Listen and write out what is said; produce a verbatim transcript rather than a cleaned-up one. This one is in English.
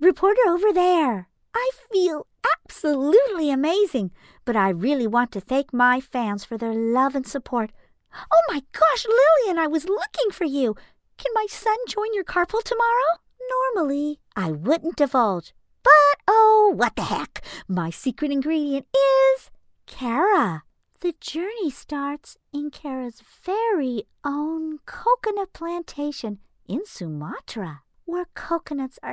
reporter over there. I feel absolutely amazing, but I really want to thank my fans for their love and support. Oh my gosh, Lillian, I was looking for you. Can my son join your carpool tomorrow? Normally, I wouldn't divulge. But, oh, what the heck. My secret ingredient is Kara. The journey starts in Kara's very own coconut plantation in Sumatra, where coconuts are